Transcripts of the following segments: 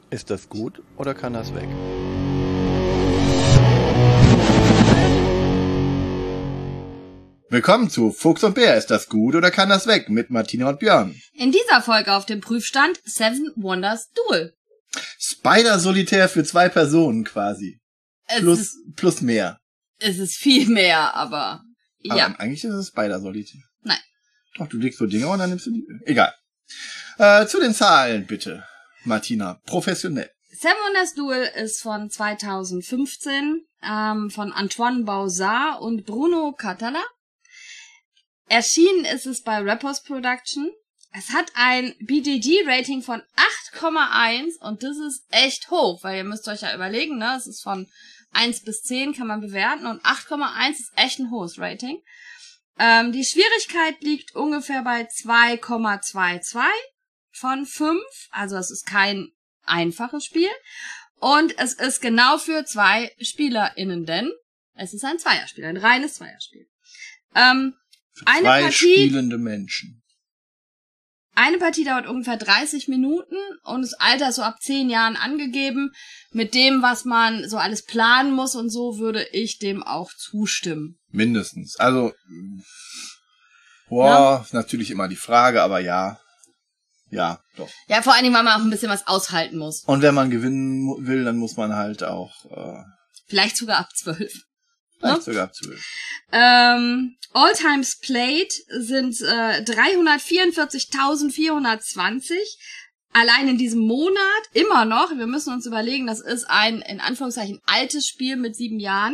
Ist das gut oder kann das weg? Willkommen zu Fuchs und Bär. Ist das gut oder kann das weg? Mit Martina und Björn. In dieser Folge auf dem Prüfstand Seven Wonders Duel. Spider-Solitär für 2 Personen quasi. Plus mehr. Es ist viel mehr, aber ja. Aber eigentlich ist es Spider-Solitär. Nein. Doch, du legst so Dinge und dann nimmst du die. Egal. Zu den Zahlen bitte, Martina. Professionell. Seven Wonders Duel ist von 2015 von Antoine Bauzard und Bruno Catala. Erschienen ist es bei Repos Production. Es hat ein BGG-Rating von 8,1 und das ist echt hoch, weil ihr müsst euch ja überlegen, ne, es ist von 1 bis 10 kann man bewerten und 8,1 ist echt ein hohes Rating. Die Schwierigkeit liegt ungefähr bei 2,22 von 5, also es ist kein einfaches Spiel und es ist genau für 2 SpielerInnen, denn es ist ein Zweierspiel, ein reines Zweierspiel. Für 2 spielende Menschen. Eine Partie dauert ungefähr 30 Minuten und das Alter ist so ab 10 Jahren angegeben. Mit dem, was man so alles planen muss und so, würde ich dem auch zustimmen. Mindestens. Also, boah, ist natürlich immer die Frage, aber ja. Ja, doch. Ja, vor allen Dingen, weil man auch ein bisschen was aushalten muss. Und wenn man gewinnen will, dann muss man halt auch... vielleicht sogar ab 12. Vielleicht sogar ab 12. All Times Played sind 344.420. Allein in diesem Monat immer noch. Wir müssen uns überlegen, das ist ein, in Anführungszeichen, altes Spiel mit 7 Jahren.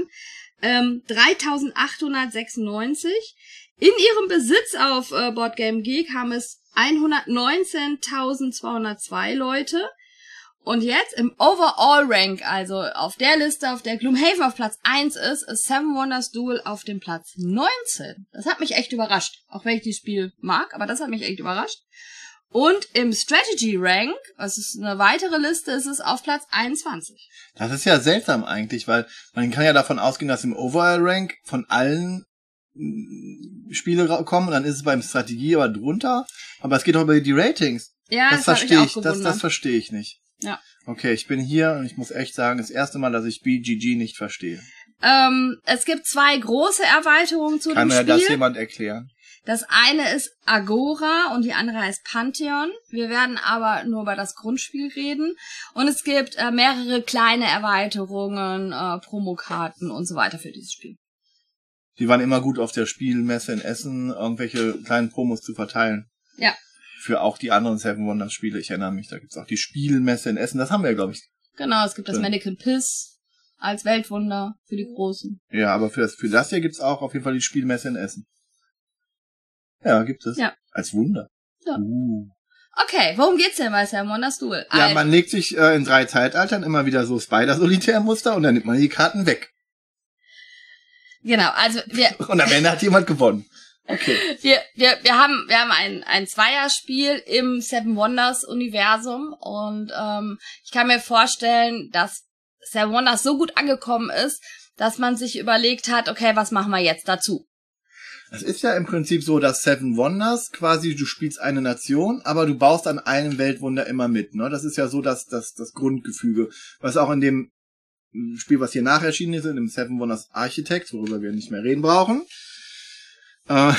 3.896. In ihrem Besitz auf Board Game Geek haben es 119.202 Leute. Und jetzt im Overall Rank, also auf der Liste, auf der Gloomhaven auf Platz 1 ist Seven Wonders Duel auf dem Platz 19. Das hat mich echt überrascht. Auch wenn ich das Spiel mag, aber das hat mich echt überrascht. Und im Strategy Rank, das ist eine weitere Liste, ist es auf Platz 21. Das ist ja seltsam eigentlich, weil man kann ja davon ausgehen, dass im Overall Rank von allen Spiele kommen und dann ist es beim Strategie aber drunter. Aber es geht doch über die Ratings. Ja, das verstehe ich. Das verstehe ich nicht. Ja. Okay, ich bin hier und ich muss echt sagen, das erste Mal, dass ich BGG nicht verstehe. Es gibt 2 große Erweiterungen zu dem Spiel. Kann mir das jemand erklären? Das eine ist Agora und die andere heißt Pantheon. Wir werden aber nur über das Grundspiel reden. Und es gibt mehrere kleine Erweiterungen, Promokarten und so weiter für dieses Spiel. Die waren immer gut auf der Spielmesse in Essen, irgendwelche kleinen Promos zu verteilen. Ja. Für auch die anderen Seven Wonders Spiele. Ich erinnere mich, da gibt's auch die Spielmesse in Essen. Das haben wir, glaube ich. Genau, es gibt das Mannequin Piss als Weltwunder für die Großen. Ja, aber für das hier gibt's auch auf jeden Fall die Spielmesse in Essen. Ja, gibt es. Ja. Als Wunder. Ja. Okay, worum geht's denn bei Seven Wonders Duel? Ja, man legt sich in 3 Zeitaltern immer wieder so Spider-Solitär-Muster und dann nimmt man die Karten weg. Genau, also und am Ende hat jemand gewonnen. Okay. Wir haben ein Zweierspiel im Seven Wonders Universum und ich kann mir vorstellen, dass Seven Wonders so gut angekommen ist, dass man sich überlegt hat, okay, was machen wir jetzt dazu? Es ist ja im Prinzip so, dass Seven Wonders quasi, du spielst eine Nation, aber du baust an einem Weltwunder immer mit, ne? Das ist ja so das Grundgefüge, was auch in dem Spiel, was hier nacherschienen ist, in dem Seven Wonders Architects, worüber wir nicht mehr reden brauchen. Da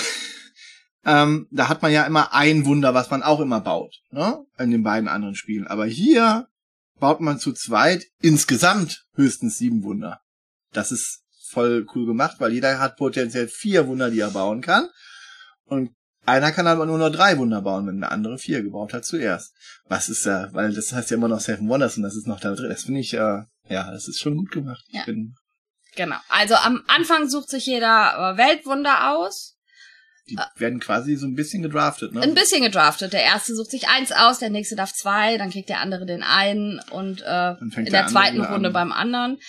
hat man ja immer ein Wunder, was man auch immer baut, ne? In den beiden anderen Spielen. Aber hier baut man zu zweit insgesamt höchstens 7 Wunder. Das ist voll cool gemacht, weil jeder hat potenziell 4 Wunder, die er bauen kann. Und einer kann aber nur noch 3 Wunder bauen, wenn der andere 4 gebaut hat zuerst. Was ist da, weil das heißt ja immer noch Seven Wonders und das ist noch da drin. Das finde ich, ja, das ist schon gut gemacht. Ja. Genau. Also am Anfang sucht sich jeder Weltwunder aus. Die werden quasi so ein bisschen gedraftet, ne? Ein bisschen gedraftet. Der erste sucht sich 1 aus, der nächste darf 2, dann kriegt der andere den einen und in der zweiten Runde beim anderen.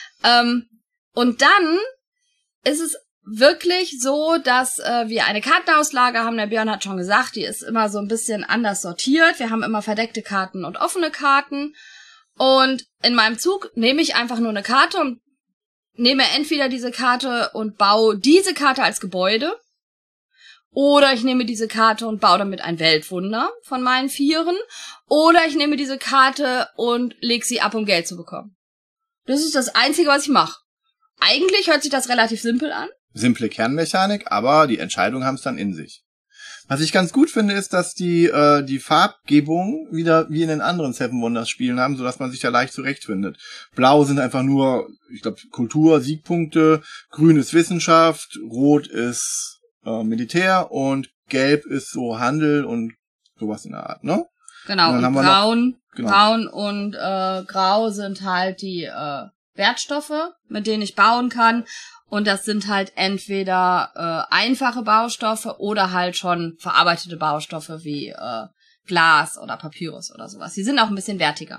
Und dann ist es wirklich so, dass wir eine Kartenauslage haben. Der Björn hat schon gesagt, die ist immer so ein bisschen anders sortiert. Wir haben immer verdeckte Karten und offene Karten. Und in meinem Zug nehme ich einfach nur eine Karte und nehme entweder diese Karte und baue diese Karte als Gebäude. Oder ich nehme diese Karte und baue damit ein Weltwunder von meinen 4. Oder ich nehme diese Karte und lege sie ab, um Geld zu bekommen. Das ist das Einzige, was ich mache. Eigentlich hört sich das relativ simpel an. Simple Kernmechanik, aber die Entscheidungen haben es dann in sich. Was ich ganz gut finde, ist, dass die Farbgebung wieder wie in den anderen Seven Wonders Spielen haben, sodass man sich da leicht zurechtfindet. Blau sind einfach nur, ich glaube, Kultur, Siegpunkte, grün ist Wissenschaft, rot ist Militär und gelb ist so Handel und sowas in der Art, ne? Genau, und braun und grau sind halt die Wertstoffe, mit denen ich bauen kann. Und das sind halt entweder einfache Baustoffe oder halt schon verarbeitete Baustoffe wie Glas oder Papyrus oder sowas. Die sind auch ein bisschen wertiger.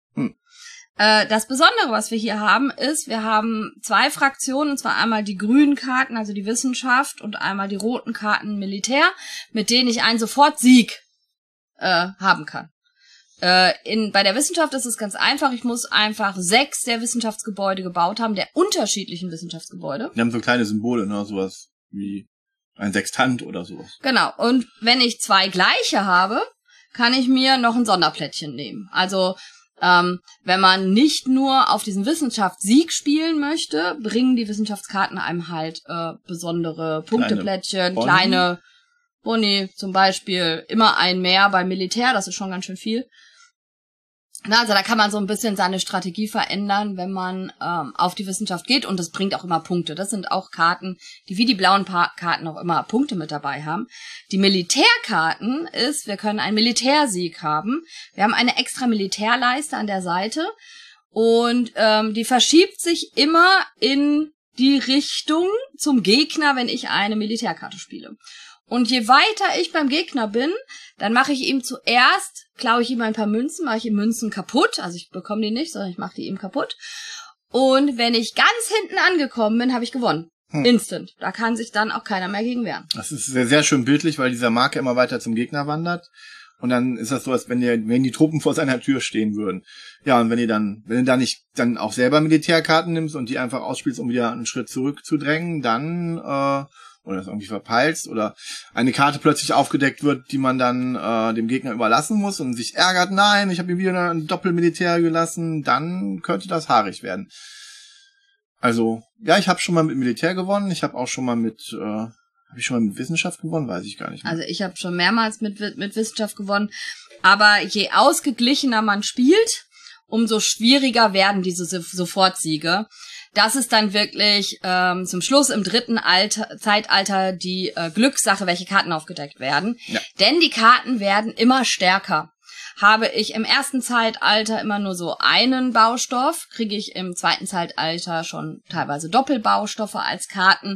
Das Besondere, was wir hier haben, ist, wir haben 2 Fraktionen, und zwar einmal die grünen Karten, also die Wissenschaft, und einmal die roten Karten Militär, mit denen ich einen Sofortsieg haben kann. Bei der Wissenschaft ist es ganz einfach. Ich muss einfach 6 der Wissenschaftsgebäude gebaut haben, der unterschiedlichen Wissenschaftsgebäude. Die haben so kleine Symbole, ne, sowas wie ein Sextant oder sowas. Genau. Und wenn ich 2 gleiche habe, kann ich mir noch ein Sonderplättchen nehmen. Also, wenn man nicht nur auf diesen Wissenschaftssieg spielen möchte, bringen die Wissenschaftskarten einem halt besondere Punkteplättchen, kleine Boni zum Beispiel, immer ein mehr beim Militär, das ist schon ganz schön viel. Also da kann man so ein bisschen seine Strategie verändern, wenn man auf die Wissenschaft geht, und das bringt auch immer Punkte. Das sind auch Karten, die wie die blauen Karten auch immer Punkte mit dabei haben. Die Militärkarten ist, wir können einen Militärsieg haben. Wir haben eine extra Militärleiste an der Seite und die verschiebt sich immer in die Richtung zum Gegner, wenn ich eine Militärkarte spiele. Und je weiter ich beim Gegner bin, dann mache ich ihm zuerst, klaue ich ihm ein paar Münzen, mache ich ihm Münzen kaputt. Also ich bekomme die nicht, sondern ich mache die ihm kaputt. Und wenn ich ganz hinten angekommen bin, habe ich gewonnen. Instant. Da kann sich dann auch keiner mehr gegen wehren. Das ist sehr, sehr schön bildlich, weil dieser Marker immer weiter zum Gegner wandert. Und dann ist das so, als wenn die Truppen vor seiner Tür stehen würden. Ja, und wenn du da nicht dann auch selber Militärkarten nimmst und die einfach ausspielst, um wieder einen Schritt zurückzudrängen, dann oder das irgendwie verpeilst oder eine Karte plötzlich aufgedeckt wird, die man dann dem Gegner überlassen muss und sich ärgert, nein, ich habe ihm wieder ein Doppelmilitär gelassen, dann könnte das haarig werden. Also, ja, ich habe schon mal mit Militär gewonnen, ich habe auch schon mal mit Wissenschaft gewonnen, weiß ich gar nicht mehr. Also ich habe schon mehrmals mit Wissenschaft gewonnen, aber je ausgeglichener man spielt, umso schwieriger werden diese Sofortsiege. Das ist dann wirklich zum Schluss im 3. Zeitalter die Glückssache, welche Karten aufgedeckt werden. Ja. Denn die Karten werden immer stärker. Habe ich im 1. Zeitalter immer nur so einen Baustoff, kriege ich im 2. Zeitalter schon teilweise Doppelbaustoffe als Karten.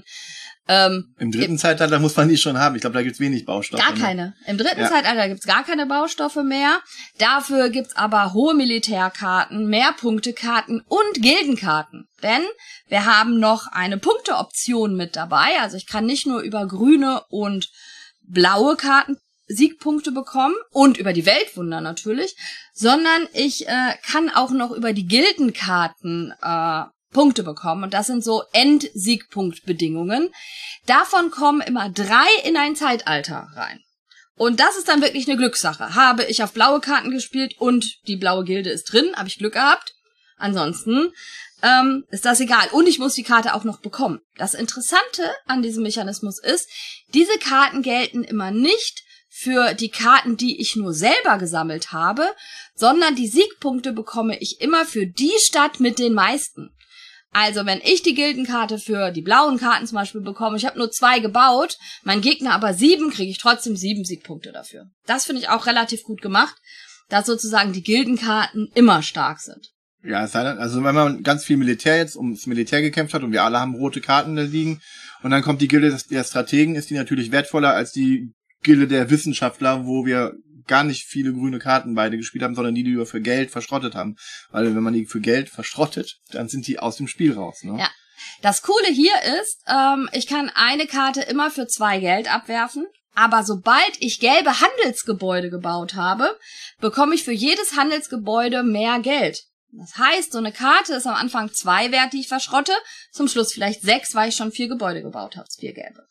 Im 3. Zeitalter muss man die schon haben. Ich glaube, da gibt's wenig Baustoffe. Gar keine. Im 3. Zeitalter gibt's gar keine Baustoffe mehr. Dafür gibt's aber hohe Militärkarten, Mehrpunktekarten und Gildenkarten. Denn wir haben noch eine Punkteoption mit dabei. Also ich kann nicht nur über grüne und blaue Karten Siegpunkte bekommen und über die Weltwunder natürlich, sondern ich kann auch noch über die Gildenkarten Punkte bekommen, und das sind so Endsiegpunktbedingungen. Davon kommen immer 3 in ein Zeitalter rein. Und das ist dann wirklich eine Glückssache. Habe ich auf blaue Karten gespielt und die blaue Gilde ist drin, habe ich Glück gehabt. Ansonsten ist das egal. Und ich muss die Karte auch noch bekommen. Das Interessante an diesem Mechanismus ist, diese Karten gelten immer nicht für die Karten, die ich nur selber gesammelt habe, sondern die Siegpunkte bekomme ich immer für die Stadt mit den meisten. Also wenn ich die Gildenkarte für die blauen Karten zum Beispiel bekomme, ich habe nur 2 gebaut, mein Gegner aber 7, kriege ich trotzdem 7 Siegpunkte dafür. Das finde ich auch relativ gut gemacht, dass sozusagen die Gildenkarten immer stark sind. Ja, es sei denn, also wenn man ganz viel Militär jetzt ums Militär gekämpft hat und wir alle haben rote Karten da liegen und dann kommt die Gilde der Strategen, ist die natürlich wertvoller als die Gilde der Wissenschaftler, wo wir gar nicht viele grüne Karten beide gespielt haben, sondern die wir für Geld verschrottet haben. Weil wenn man die für Geld verschrottet, dann sind die aus dem Spiel raus, ne? Ja. Das Coole hier ist, ich kann eine Karte immer für 2 Geld abwerfen, aber sobald ich gelbe Handelsgebäude gebaut habe, bekomme ich für jedes Handelsgebäude mehr Geld. Das heißt, so eine Karte ist am Anfang 2 wert, die ich verschrotte, zum Schluss vielleicht 6, weil ich schon 4 Gebäude gebaut habe, 4 gelbe.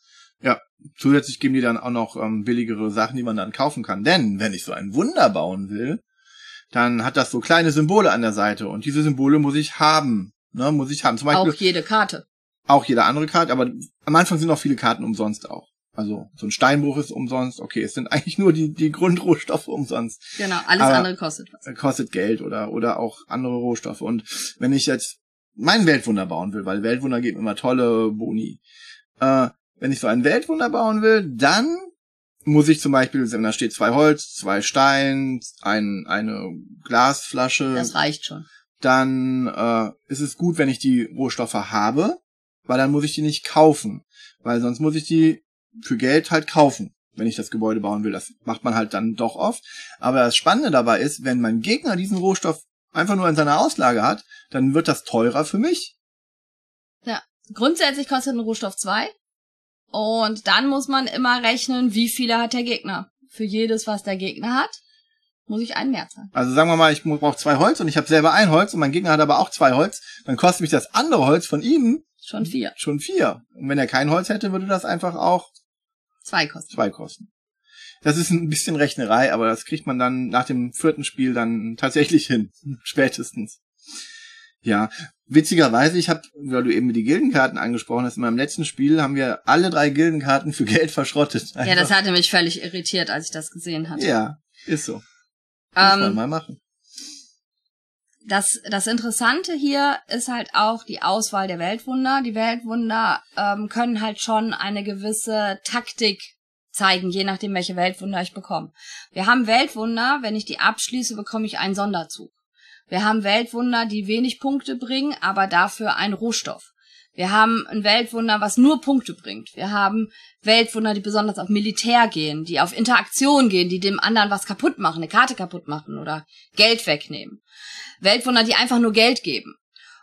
Ja, zusätzlich geben die dann auch noch billigere Sachen, die man dann kaufen kann. Denn wenn ich so ein Wunder bauen will, dann hat das so kleine Symbole an der Seite. Und diese Symbole muss ich haben. Ne, muss ich haben. Zum Beispiel auch jede Karte. Auch jede andere Karte, aber am Anfang sind auch viele Karten umsonst auch. Also so ein Steinbruch ist umsonst. Okay, es sind eigentlich nur die Grundrohstoffe umsonst. Genau, alles andere kostet was. Kostet Geld oder auch andere Rohstoffe. Und wenn ich jetzt mein Weltwunder bauen will, weil Weltwunder geben immer tolle Boni. Wenn ich so ein Weltwunder bauen will, dann muss ich zum Beispiel, wenn da steht 2 Holz, 2 Stein, eine Glasflasche. Das reicht schon. Dann ist es gut, wenn ich die Rohstoffe habe, weil dann muss ich die nicht kaufen. Weil sonst muss ich die für Geld halt kaufen, wenn ich das Gebäude bauen will. Das macht man halt dann doch oft. Aber das Spannende dabei ist, wenn mein Gegner diesen Rohstoff einfach nur in seiner Auslage hat, dann wird das teurer für mich. Ja, grundsätzlich kostet ein Rohstoff 2. Und dann muss man immer rechnen, wie viele hat der Gegner. Für jedes, was der Gegner hat, muss ich einen mehr zahlen. Also sagen wir mal, ich brauche 2 Holz und ich habe selber 1 Holz und mein Gegner hat aber auch 2 Holz, dann kostet mich das andere Holz von ihm schon 4. Schon 4. Und wenn er kein Holz hätte, würde das einfach auch 2 kosten. 2 kosten. Das ist ein bisschen Rechnerei, aber das kriegt man dann nach dem 4. Spiel dann tatsächlich hin. Spätestens. Ja, witzigerweise, weil du eben die Gildenkarten angesprochen hast, in meinem letzten Spiel haben wir alle 3 Gildenkarten für Geld verschrottet. Einfach. Ja, das hatte mich völlig irritiert, als ich das gesehen hatte. Ja, ist so. Muss man mal machen. Das Interessante hier ist halt auch die Auswahl der Weltwunder. Die Weltwunder können halt schon eine gewisse Taktik zeigen, je nachdem, welche Weltwunder ich bekomme. Wir haben Weltwunder, wenn ich die abschließe, bekomme ich einen Sonderzug. Wir haben Weltwunder, die wenig Punkte bringen, aber dafür einen Rohstoff. Wir haben ein Weltwunder, was nur Punkte bringt. Wir haben Weltwunder, die besonders auf Militär gehen, die auf Interaktion gehen, die dem anderen was kaputt machen, eine Karte kaputt machen oder Geld wegnehmen. Weltwunder, die einfach nur Geld geben.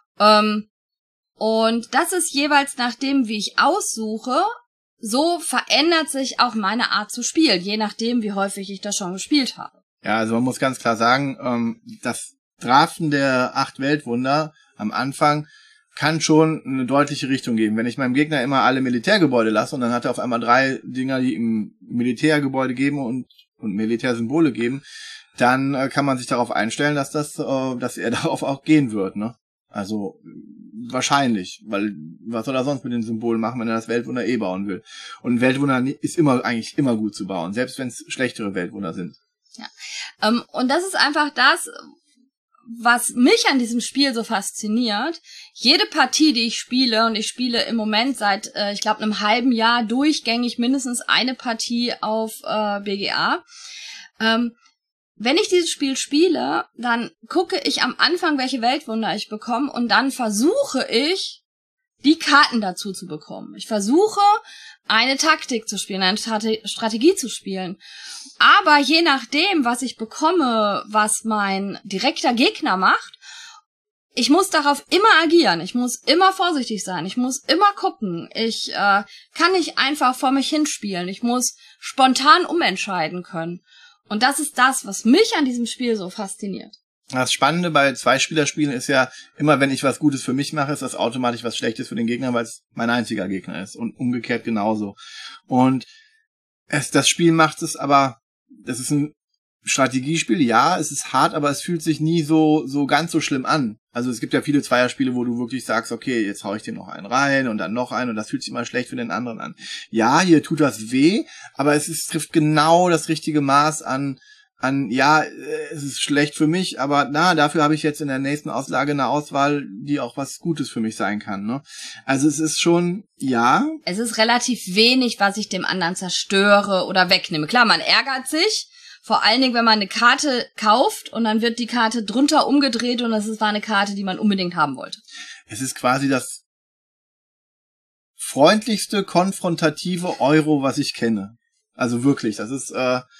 Und das ist jeweils nach dem, wie ich aussuche, so verändert sich auch meine Art zu spielen, je nachdem, wie häufig ich das schon gespielt habe. Ja, also man muss ganz klar sagen, das Draften der 8 Weltwunder am Anfang kann schon eine deutliche Richtung geben. Wenn ich meinem Gegner immer alle Militärgebäude lasse und dann hat er auf einmal 3 Dinger, die im Militärgebäude geben und Militärsymbole geben, dann kann man sich darauf einstellen, dass er darauf auch gehen wird, ne? Also wahrscheinlich, weil was soll er sonst mit den Symbolen machen, wenn er das Weltwunder bauen will? Und ein Weltwunder ist eigentlich immer gut zu bauen, selbst wenn es schlechtere Weltwunder sind. Ja, und das ist einfach das, was mich an diesem Spiel so fasziniert. Jede Partie, die ich spiele, und ich spiele im Moment seit, ich glaube, einem halben Jahr durchgängig mindestens eine Partie auf BGA. Wenn ich dieses Spiel spiele, dann gucke ich am Anfang, welche Weltwunder ich bekomme, und dann versuche ich, die Karten dazu zu bekommen. Ich versuche, eine Taktik zu spielen, eine Strategie zu spielen. Aber je nachdem, was ich bekomme, was mein direkter Gegner macht, ich muss darauf immer agieren. Ich muss immer vorsichtig sein. Ich muss immer gucken. Ich kann nicht einfach vor mich hinspielen. Ich muss spontan umentscheiden können. Und das ist das, was mich an diesem Spiel so fasziniert. Das Spannende bei Zweispielerspielen ist ja, immer wenn ich was Gutes für mich mache, ist das automatisch was Schlechtes für den Gegner, weil es mein einziger Gegner ist. Und umgekehrt genauso. Und das Spiel macht es aber, das ist ein Strategiespiel, ja, es ist hart, aber es fühlt sich nie so ganz so schlimm an. Also es gibt ja viele Zweierspiele, wo du wirklich sagst, okay, jetzt hau ich dir noch einen rein und dann noch einen und das fühlt sich immer schlecht für den anderen an. Ja, hier tut das weh, aber es trifft genau das richtige Maß an, ja, es ist schlecht für mich, aber dafür habe ich jetzt in der nächsten Auslage eine Auswahl, die auch was Gutes für mich sein kann, ne? Also es ist schon, ja. Es ist relativ wenig, was ich dem anderen zerstöre oder wegnehme. Klar, man ärgert sich, vor allen Dingen, wenn man eine Karte kauft und dann wird die Karte drunter umgedreht und war eine Karte, die man unbedingt haben wollte. Es ist quasi das freundlichste, konfrontative Euro, was ich kenne. Also wirklich, das ist,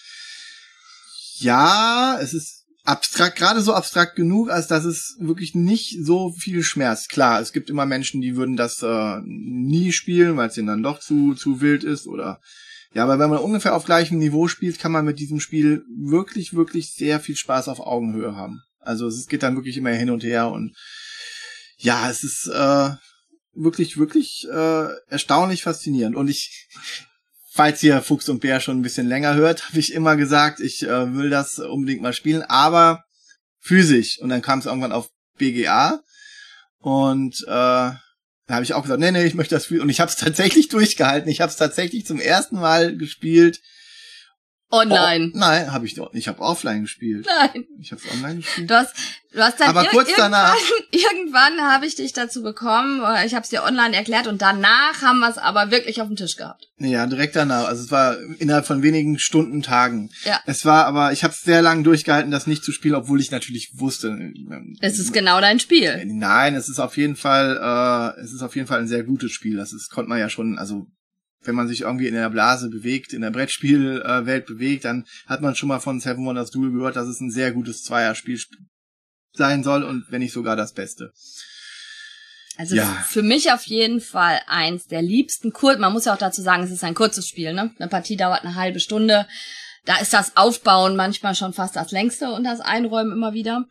ja, es ist abstrakt, gerade so abstrakt genug, als dass es wirklich nicht so viel schmerzt. Klar, es gibt immer Menschen, die würden das nie spielen, weil es denen dann doch zu wild ist oder ja, aber wenn man ungefähr auf gleichem Niveau spielt, kann man mit diesem Spiel wirklich, wirklich sehr viel Spaß auf Augenhöhe haben. Also es geht dann wirklich immer hin und her und ja, es ist wirklich, wirklich erstaunlich faszinierend. Und falls ihr Fuchs und Bär schon ein bisschen länger hört, habe ich immer gesagt, ich will das unbedingt mal spielen, aber physisch. Und dann kam es irgendwann auf BGA und da habe ich auch gesagt, nee, ich möchte das spielen. Und ich habe es tatsächlich durchgehalten. Ich habe es tatsächlich zum ersten Mal gespielt. Online. Oh, nein, habe ich nicht. Ich habe offline gespielt. Nein. Ich habe es online gespielt. Du hast dann aber kurz danach. Irgendwann habe ich dich dazu bekommen, ich habe es dir online erklärt und danach haben wir es aber wirklich auf dem Tisch gehabt. Ja, direkt danach. Also es war innerhalb von wenigen Stunden, Tagen. Ja. Es war aber, ich habe es sehr lange durchgehalten, das nicht zu spielen, obwohl ich natürlich wusste. Es ist genau dein Spiel. Nein, es ist auf jeden Fall ein sehr gutes Spiel. Konnte man ja schon, also wenn man sich irgendwie in der Blase bewegt, in der Brettspielwelt bewegt, dann hat man schon mal von Seven Wonders Duel gehört, dass es ein sehr gutes Zweierspiel sein soll und wenn nicht sogar das Beste. Also für mich auf jeden Fall eins der liebsten man muss ja auch dazu sagen, es ist ein kurzes Spiel, ne? Eine Partie dauert eine halbe Stunde. Da ist das Aufbauen manchmal schon fast das längste und das Einräumen immer wieder.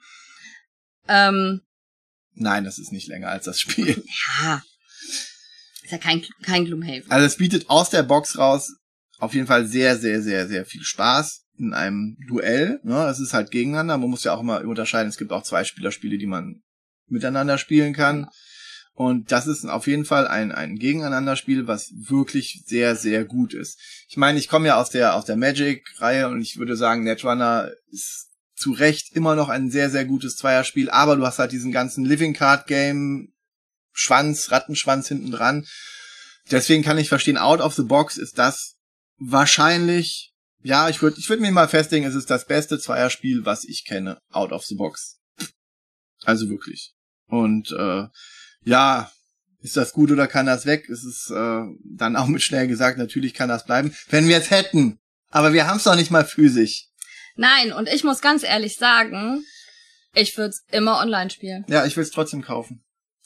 Nein, das ist nicht länger als das Spiel. Ja. Ist ja kein Gloomhaven. Also es bietet aus der Box raus auf jeden Fall sehr, sehr, sehr, sehr viel Spaß in einem Duell. Ne? Es ist halt gegeneinander. Man muss ja auch immer unterscheiden. Es gibt auch Zwei-Spieler-Spiele, die man miteinander spielen kann. Und das ist auf jeden Fall ein Gegeneinanderspiel, was wirklich sehr, sehr gut ist. Ich meine, ich komme ja aus der Magic-Reihe und ich würde sagen, Netrunner ist zu Recht immer noch ein sehr, sehr gutes Zweierspiel. Aber du hast halt diesen ganzen Living Card Game Rattenschwanz hinten dran. Deswegen kann ich verstehen, out of the box ist das wahrscheinlich, ja, ich würde mir mal festlegen, es ist das beste Zweierspiel, was ich kenne, out of the box. Also wirklich. Und ja, ist das gut oder kann das weg? Es ist dann auch mit schnell gesagt, natürlich kann das bleiben, wenn wir es hätten. Aber wir haben es doch nicht mal physisch. Nein, und ich muss ganz ehrlich sagen, ich würde es immer online spielen. Ja, ich will es trotzdem kaufen.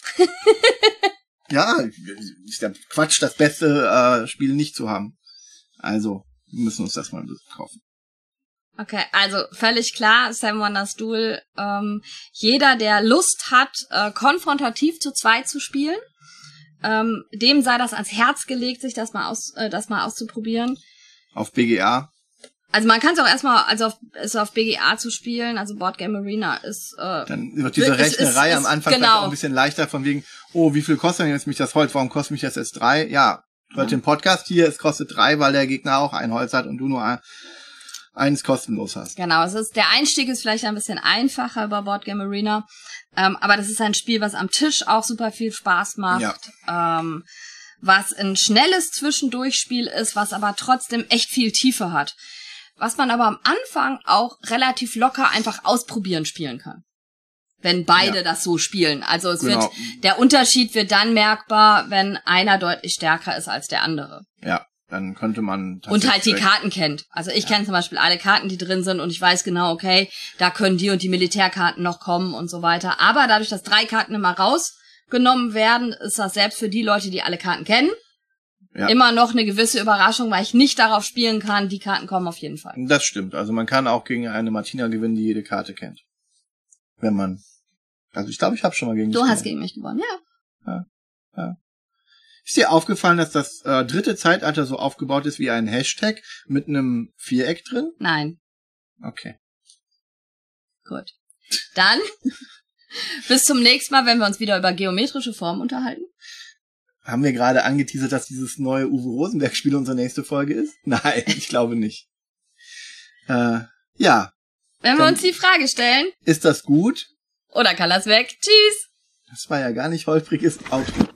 Ja, ist ja Quatsch, das beste Spiel nicht zu haben. Also, wir müssen uns das mal kaufen. Okay, also völlig klar, Seven Wonders Duel. Jeder, der Lust hat, konfrontativ zu zweit zu spielen, dem sei das ans Herz gelegt, sich das mal auszuprobieren. Auf BGA. Also man kann es auch erstmal, auf BGA zu spielen, also Board Game Arena ist dann wird diese Rechnerei am Anfang vielleicht auch ein bisschen leichter, von wegen, wie viel kostet denn jetzt mich das Holz? Warum kostet mich das jetzt 3? Ja, hört den Podcast hier, es kostet 3, weil der Gegner auch ein Holz hat und du nur eins kostenlos hast. Genau, der Einstieg ist vielleicht ein bisschen einfacher über Board Game Arena, aber das ist ein Spiel, was am Tisch auch super viel Spaß macht. Ja. Was ein schnelles Zwischendurchspiel ist, was aber trotzdem echt viel Tiefe hat. Was man aber am Anfang auch relativ locker einfach ausprobieren spielen kann. Wenn beide das so spielen. Also der Unterschied wird dann merkbar, wenn einer deutlich stärker ist als der andere. Ja, dann könnte man... Und halt die Karten kennt. Also ich kenne zum Beispiel alle Karten, die drin sind und ich weiß genau, okay, da können die und die Militärkarten noch kommen und so weiter. Aber dadurch, dass 3 Karten immer rausgenommen werden, ist das selbst für die Leute, die alle Karten kennen, immer noch eine gewisse Überraschung, weil ich nicht darauf spielen kann, die Karten kommen auf jeden Fall. Das stimmt. Also man kann auch gegen eine Martina gewinnen, die jede Karte kennt. Wenn man... Also ich glaube, ich habe schon mal gegen dich gewonnen. Du hast gegen mich gewonnen, ja. Ist dir aufgefallen, dass das dritte Zeitalter so aufgebaut ist wie ein Hashtag mit einem Viereck drin? Nein. Okay. Gut. Dann bis zum nächsten Mal, wenn wir uns wieder über geometrische Formen unterhalten. Haben wir gerade angeteasert, dass dieses neue Uwe Rosenberg-Spiel unsere nächste Folge ist? Nein, ich glaube nicht. Ja. Wenn wir uns die Frage stellen. Ist das gut? Oder kann das weg? Tschüss. Das war ja gar nicht holprig, ist Outro.